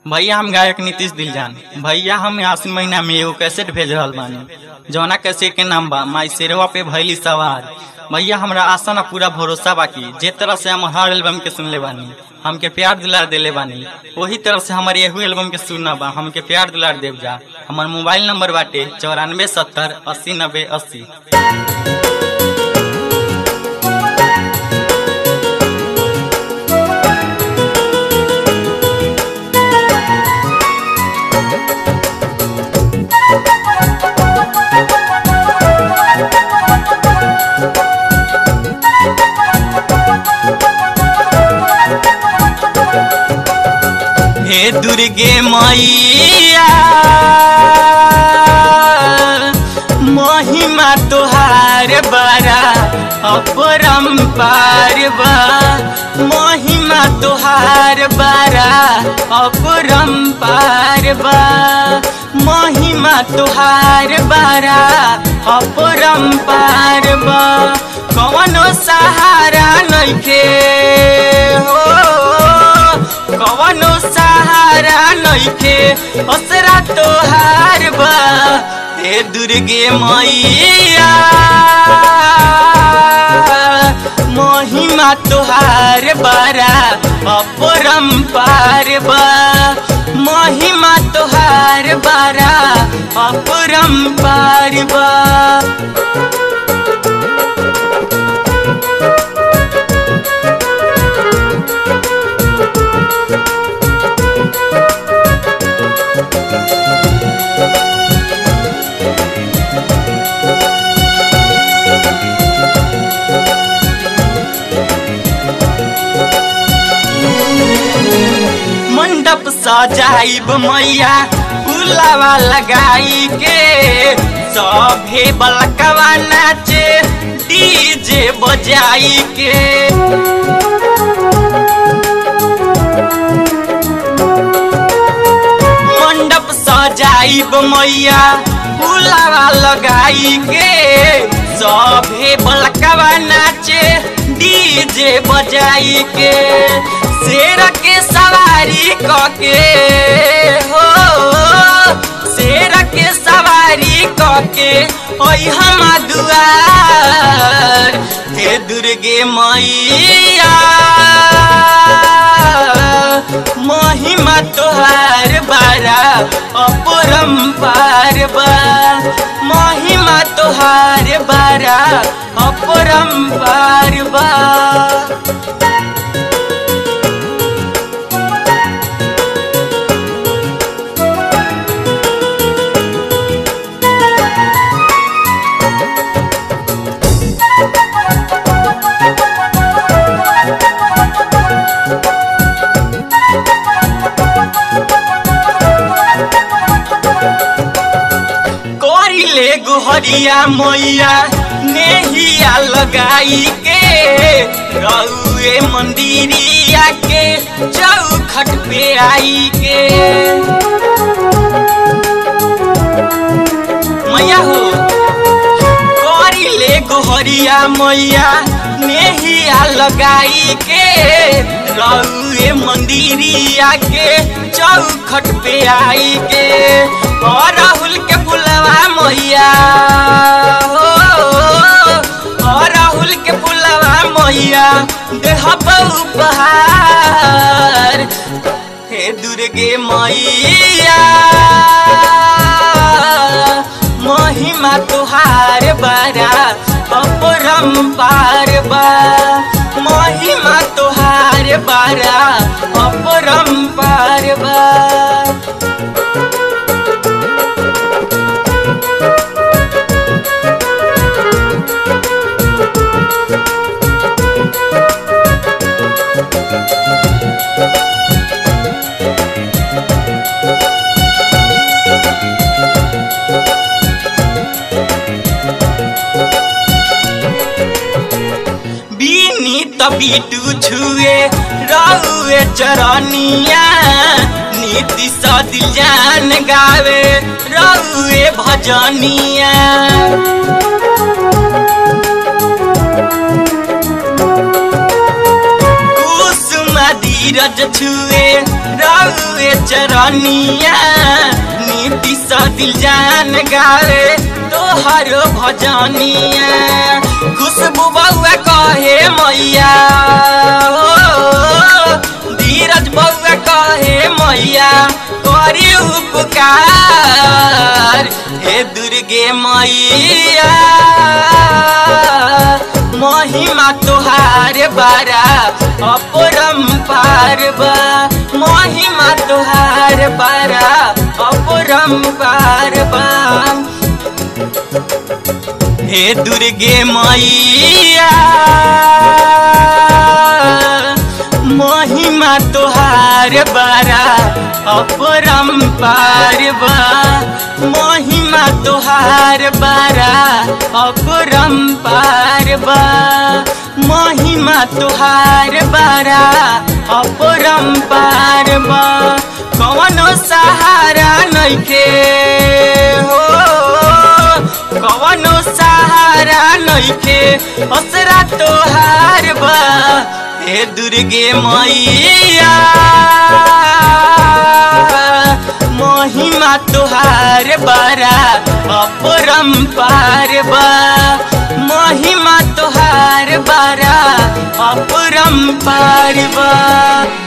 भैया हम गायक नीतीश दिलजान। भैया हम आसिन महीना में एगो कैसेट भेज रहल बानी जौना कैसेट के नाम बा माई शेरवा पे भैली सवार। भैया हमरा आशा ना पूरा भरोसा बाकी जे तरह से हम हर एल्बम के सुनले बानी हमके प्यार दुलार देले बानी वही तरह से हमारे एहू एल्बम के सुनना बा हमके प्यार दुलार देव जा। हमार मोबाइल नंबर बाटे 9470 80 90 80। हे दुर्गे मैया महिमा तोहार बड़ा अपरंपार बा। महिमा तोहार बड़ा अपरंपार बा। महिमा तोहार बड़ा अपरंपार बा। कवनो सहारा नइखे हो कवनो सहारा नइखे असरा तोहार बा। हे दुर्गे मैया महिमा तोहार बड़ा अपरंपार बा। महिमा तोहार बड़ा अपरंपार बा। मंडप सजाइब मैया फूलावा लगाई के सभे बलकवा नाचे डीजे बजाई के। मंडप सजाइब मैया फूलावा लगाई के सभे बलकवा नाचे डीजे बजाई के। शेर के सवारी कके हो शेर के सवारी कके ओई हम दुआर। हे दुर्गे मैया महिमा तोहार बड़ा अपरंपार बा। महिमा तोहार बड़ा अपरंपार बा। गोहरिया मैया नेहिया लगाई के रउए मंदिरिया के चौखट पे आई के। मैया हो करिले गोहरिया मैया नेहिया लगाई के रउए मंदिरिया के चौखट पे आई के। और राहुल के फुलवा मैया हो और राहुल के फुलवा मैया देहब उपहार। हे दुर्गे मैया महिमा तोहार बड़ा अपरंपार बा। महिमा तोहार बड़ा अपरंपार बा। बीटू छुए रउए चरनिया नीतीश दिलजान गावे रउए भजनिया। कुसुम पौआ धीरज छुए रहुए चरनिया नीति सा दिल जान गावे तोहर भजनिया खुशबू बउआ कहे मैया धीरज बउआ कहे मैया करी उपकार हे दुर्गे मैया महिमा तोहार बारा अपरंपार बा महिमा तोहार बारा अपरंपार बा हे दुर्गे मैया महिमा तोहार बारा अपरंपार बा महिमा तोहार बारा अपरंपार बा महिमा तोहार बारा अपरंपार बा कवनो सहारा नइखे हो कवनो सहारा नइखे असरा तोहार बा हे दुर्गे मैया महिमा तोहार बारा अपरंपार बा महिमा तोहार बारा अपरंपार बा।